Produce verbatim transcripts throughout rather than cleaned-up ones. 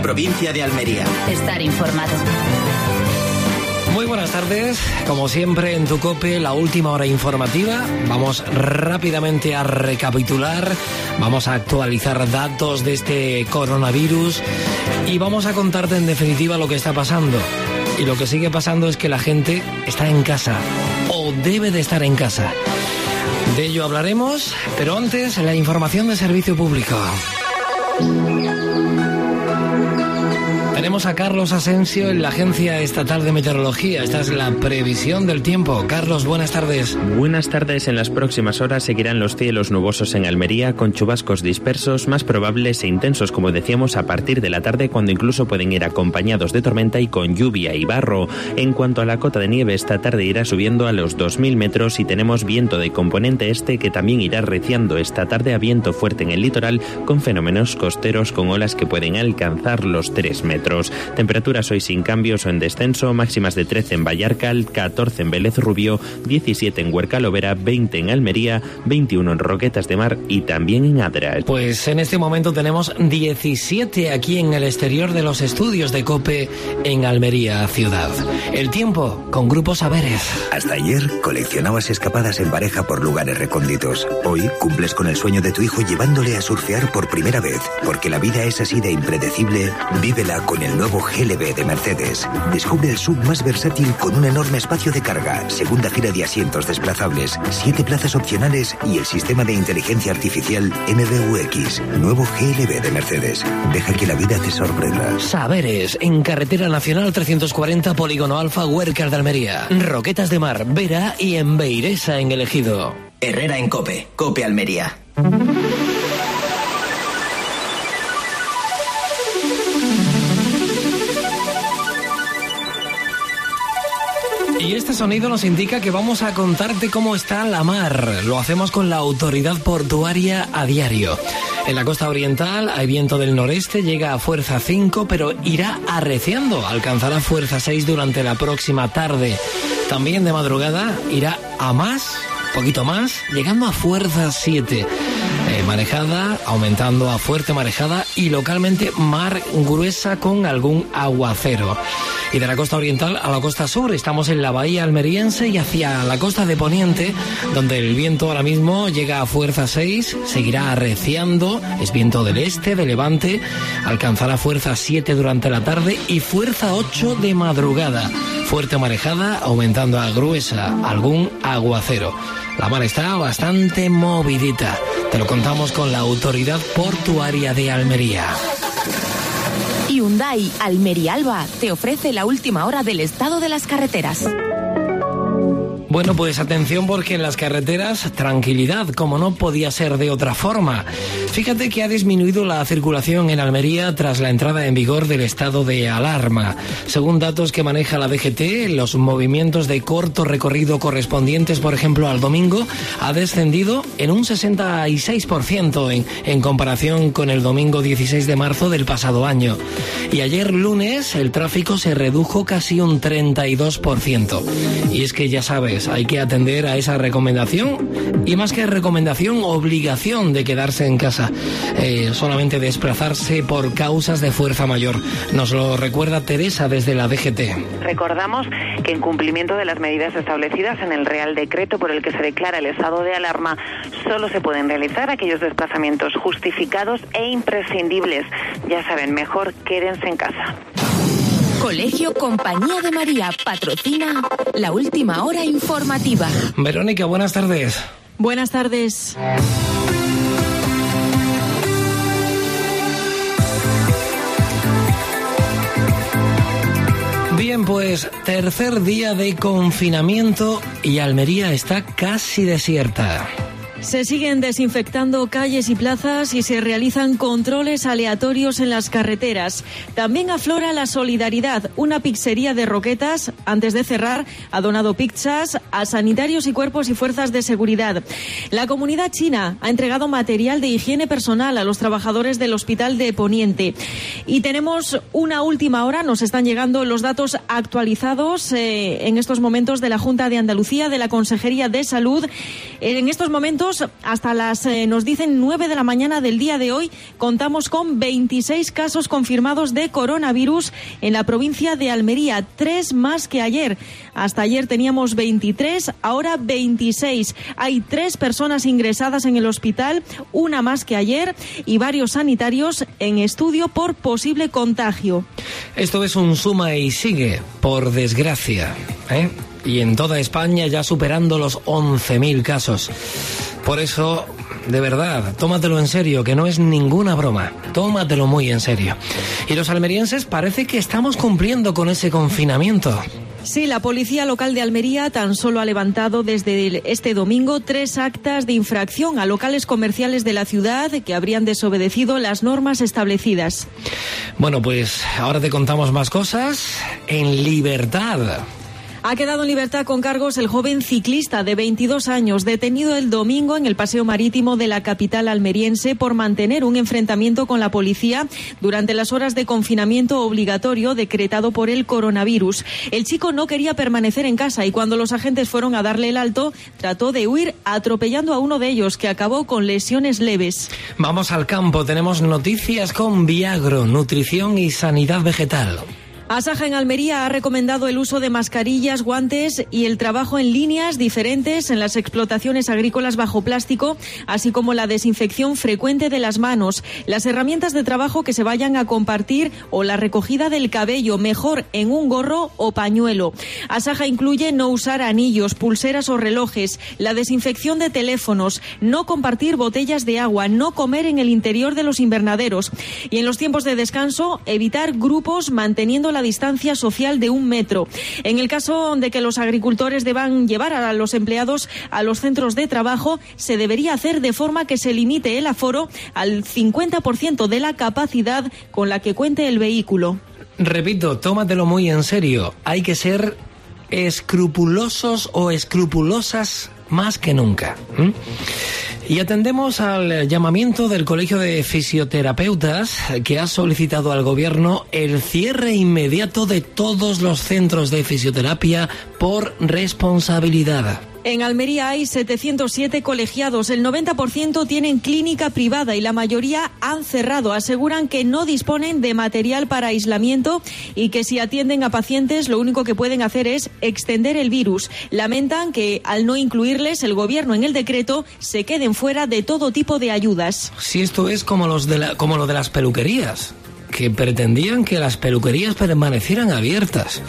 la provincia de Almería. Estar informado. Muy buenas tardes, como siempre en tu COPE, la última hora informativa. Vamos rápidamente a recapitular, vamos a actualizar datos de este coronavirus y vamos a contarte en definitiva lo que está pasando. Y lo que sigue pasando es que la gente está en casa, o debe de estar en casa. De ello hablaremos, pero antes la información de servicio público. Tenemos a Carlos Asensio en la Agencia Estatal de Meteorología. Esta es la previsión del tiempo. Carlos, buenas tardes. Buenas tardes. En las próximas horas seguirán los cielos nubosos en Almería, con chubascos dispersos, más probables e intensos, como decíamos, a partir de la tarde, cuando incluso pueden ir acompañados de tormenta y con lluvia y barro. En cuanto a la cota de nieve, esta tarde irá subiendo a los dos mil metros y tenemos viento de componente este que también irá arreciando esta tarde a viento fuerte en el litoral, con fenómenos costeros con olas que pueden alcanzar los tres metros. Temperaturas hoy sin cambios o en descenso, máximas de trece en Vallarcal, catorce en Vélez Rubio, diecisiete en Huerca-Lovera, veinte en Almería, veintiuno en Roquetas de Mar y también en Adra. Pues en este momento tenemos diecisiete aquí en el exterior de los estudios de COPE en Almería ciudad. El tiempo con Grupo Saberes. Hasta ayer coleccionabas escapadas en pareja por lugares recónditos. Hoy cumples con el sueño de tu hijo llevándole a surfear por primera vez. Porque la vida es así de impredecible, vívela con el nuevo G L B de Mercedes. Descubre el S U V más versátil con un enorme espacio de carga, segunda fila de asientos desplazables, siete plazas opcionales y el sistema de inteligencia artificial M B U X. Nuevo G L B de Mercedes. Deja que la vida te sorprenda. Saberes, en Carretera Nacional trescientos cuarenta, Polígono Alfa, Huércal de Almería. Roquetas de Mar, Vera y en Beiresa, en El Ejido. Herrera en COPE, COPE Almería. Y este sonido nos indica que vamos a contarte cómo está la mar. Lo hacemos con la autoridad portuaria a diario. En la costa oriental hay viento del noreste, llega a fuerza cinco, pero irá arreciando. Alcanzará fuerza seis durante la próxima tarde. También de madrugada irá a más, poquito más, llegando a fuerza siete. Eh, marejada, aumentando a fuerte marejada y localmente mar gruesa con algún aguacero. Y de la costa oriental a la costa sur estamos en la bahía almeriense y hacia la costa de poniente, donde el viento ahora mismo llega a fuerza seis, seguirá arreciando, es viento del este, de levante, alcanzará fuerza siete durante la tarde y fuerza ocho de madrugada. Fuerte marejada, aumentando a gruesa, algún aguacero. La mar está bastante movidita. Te lo contamos con la autoridad portuaria de Almería. Hyundai Almería Alba te ofrece la última hora del estado de las carreteras. Bueno, pues atención porque en las carreteras, tranquilidad, como no podía ser de otra forma. Fíjate que ha disminuido la circulación en Almería tras la entrada en vigor del estado de alarma. Según datos que maneja la D G T, los movimientos de corto recorrido correspondientes, por ejemplo, al domingo, ha descendido en un sesenta y seis por ciento en, en comparación con el domingo dieciséis de marzo del pasado año. Y ayer lunes el tráfico se redujo casi un treinta y dos por ciento. Y es que ya sabes, hay que atender a esa recomendación y más que recomendación, obligación de quedarse en casa, eh, solamente desplazarse por causas de fuerza mayor. Nos lo recuerda Teresa desde la D G T. Recordamos que en cumplimiento de las medidas establecidas en el Real Decreto por el que se declara el estado de alarma, solo se pueden realizar aquellos desplazamientos justificados e imprescindibles. Ya saben, mejor quédense en casa. Colegio Compañía de María patrocina la última hora informativa. Verónica, buenas tardes. Buenas tardes. Bien, pues tercer día de confinamiento y Almería está casi desierta. Se siguen desinfectando calles y plazas y se realizan controles aleatorios en las carreteras. También aflora la solidaridad. Una pizzería de Roquetas, antes de cerrar, ha donado pizzas a sanitarios y cuerpos y fuerzas de seguridad. La comunidad china ha entregado material de higiene personal a los trabajadores del Hospital de Poniente. Y tenemos una última hora, nos están llegando los datos actualizados eh, en estos momentos de la Junta de Andalucía, de la Consejería de Salud. En estos momentos datos, hasta las, eh, nos dicen, nueve de la mañana del día de hoy, contamos con veintiséis casos confirmados de coronavirus en la provincia de Almería, tres más que ayer. Hasta ayer teníamos veintitrés, ahora veintiséis. Hay tres personas ingresadas en el hospital, una más que ayer, y varios sanitarios en estudio por posible contagio. Esto es un suma y sigue, por desgracia, ¿eh? Y en toda España ya superando los once mil casos. Por eso, de verdad, tómatelo en serio, que no es ninguna broma. Tómatelo muy en serio. Y los almerienses parece que estamos cumpliendo con ese confinamiento. Sí, la policía local de Almería tan solo ha levantado desde este domingo tres actas de infracción a locales comerciales de la ciudad que habrían desobedecido las normas establecidas. Bueno, pues ahora te contamos más cosas en libertad. Ha quedado en libertad con cargos el joven ciclista de veintidós años, detenido el domingo en el paseo marítimo de la capital almeriense por mantener un enfrentamiento con la policía durante las horas de confinamiento obligatorio decretado por el coronavirus. El chico no quería permanecer en casa y cuando los agentes fueron a darle el alto, trató de huir atropellando a uno de ellos, que acabó con lesiones leves. Vamos al campo, tenemos noticias con Viagro, nutrición y sanidad vegetal. Asaja en Almería ha recomendado el uso de mascarillas, guantes y el trabajo en líneas diferentes en las explotaciones agrícolas bajo plástico, así como la desinfección frecuente de las manos, las herramientas de trabajo que se vayan a compartir o la recogida del cabello, mejor en un gorro o pañuelo. Asaja incluye no usar anillos, pulseras o relojes, la desinfección de teléfonos, no compartir botellas de agua, no comer en el interior de los invernaderos y en los tiempos de descanso evitar grupos manteniendo la distancia social de un metro. En el caso de que los agricultores deban llevar a los empleados a los centros de trabajo, se debería hacer de forma que se limite el aforo al cincuenta por ciento de la capacidad con la que cuente el vehículo. Repito, tómatelo muy en serio. Hay que ser escrupulosos o escrupulosas más que nunca. ¿Mm? Y atendemos al llamamiento del Colegio de Fisioterapeutas, que ha solicitado al Gobierno el cierre inmediato de todos los centros de fisioterapia por responsabilidad. En Almería hay setecientos siete colegiados, el noventa por ciento tienen clínica privada y la mayoría han cerrado. Aseguran que no disponen de material para aislamiento y que si atienden a pacientes lo único que pueden hacer es extender el virus. Lamentan que al no incluirles el Gobierno en el decreto se queden fuera de todo tipo de ayudas. Si esto es como, los de la, como lo de las peluquerías, que pretendían que las peluquerías permanecieran abiertas.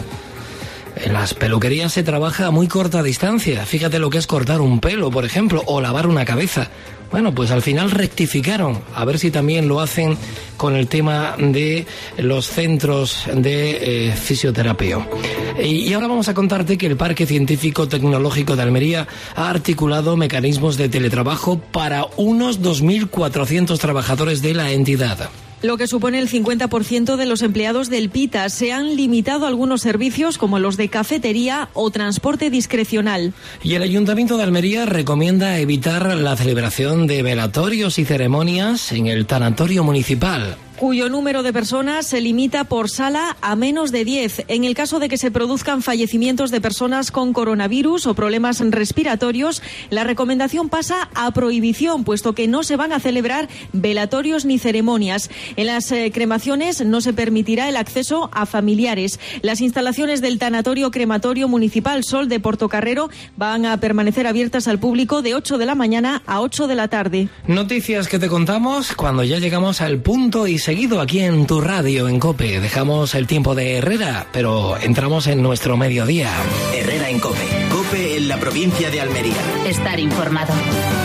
En las peluquerías se trabaja a muy corta distancia. Fíjate lo que es cortar un pelo, por ejemplo, o lavar una cabeza. Bueno, pues al final rectificaron. A ver si también lo hacen con el tema de los centros de eh, fisioterapia. Y, y ahora vamos a contarte que el Parque Científico Tecnológico de Almería ha articulado mecanismos de teletrabajo para unos dos mil cuatrocientos trabajadores de la entidad. Lo que supone el cincuenta por ciento de los empleados del PITA. Se han limitado algunos servicios como los de cafetería o transporte discrecional. Y el Ayuntamiento de Almería recomienda evitar la celebración de velatorios y ceremonias en el tanatorio municipal, cuyo número de personas se limita por sala a menos de diez. En el caso de que se produzcan fallecimientos de personas con coronavirus o problemas respiratorios, la recomendación pasa a prohibición, puesto que no se van a celebrar velatorios ni ceremonias. En las eh, cremaciones no se permitirá el acceso a familiares. Las instalaciones del tanatorio crematorio municipal Sol de Portocarrero van a permanecer abiertas al público de ocho de la mañana a ocho de la tarde. Noticias que te contamos cuando ya llegamos al punto y seguido aquí en tu radio en COPE. Dejamos el tiempo de Herrera, pero entramos en nuestro mediodía. Herrera en COPE. COPE en la provincia de Almería. Estar informado.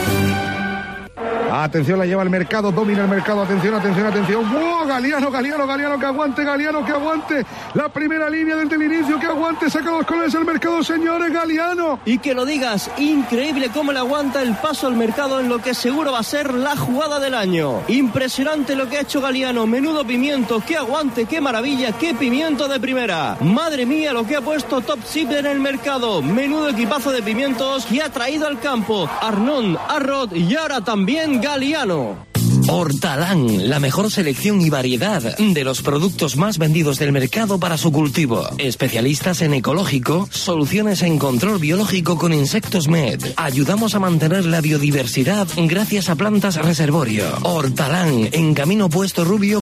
Atención, la lleva el mercado, domina el mercado, atención, atención, atención. ¡Wow! Galiano, Galiano, Galiano, que aguante, Galiano, que aguante. La primera línea desde el inicio, que aguante, saca los colores el mercado, señores, Galiano. Y que lo digas, increíble cómo le aguanta el paso al mercado en lo que seguro va a ser la jugada del año. Impresionante lo que ha hecho Galiano, menudo pimiento, qué aguante, qué maravilla, qué pimiento de primera. Madre mía, lo que ha puesto Top Sip en el mercado, menudo equipazo de pimientos que ha traído al campo. Arnón, Arrod y ahora también Galiano. Hortalán, la mejor selección y variedad de los productos más vendidos del mercado para su cultivo. Especialistas en ecológico, soluciones en control biológico con Insectos Med. Ayudamos a mantener la biodiversidad gracias a plantas reservorio. Hortalán, en Camino Puesto Rubio